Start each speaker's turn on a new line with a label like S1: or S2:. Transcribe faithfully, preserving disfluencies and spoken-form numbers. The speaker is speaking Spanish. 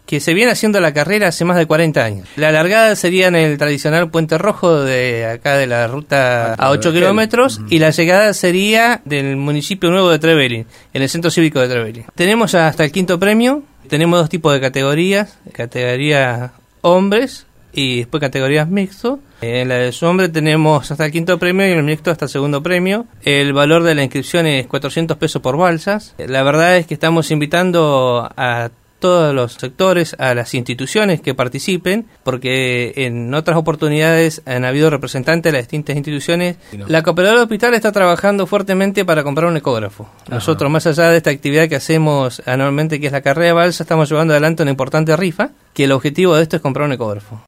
S1: que se viene haciendo la carrera hace más de cuarenta años. La largada sería en el tradicional Puente Rojo de acá de la ruta a ocho kilómetros, y la llegada sería del municipio nuevo de Trevelin, en el centro cívico de Trevelin. Tenemos hasta el quinto premio, tenemos dos tipos de categorías, categoría hombres y después categorías mixto. En la de su hombre tenemos hasta el quinto premio y en el mixto hasta el segundo premio. El valor de la inscripción es cuatrocientos pesos por balsas. La verdad es que estamos invitando a todos los sectores, a las instituciones que participen, porque en otras oportunidades han habido representantes de las distintas instituciones. No. La Cooperadora Hospital está trabajando fuertemente para comprar un ecógrafo. Ajá. Nosotros, más allá de esta actividad que hacemos anualmente, que es la carrera de balsa, estamos llevando adelante una importante rifa, que el objetivo de esto es comprar un ecógrafo.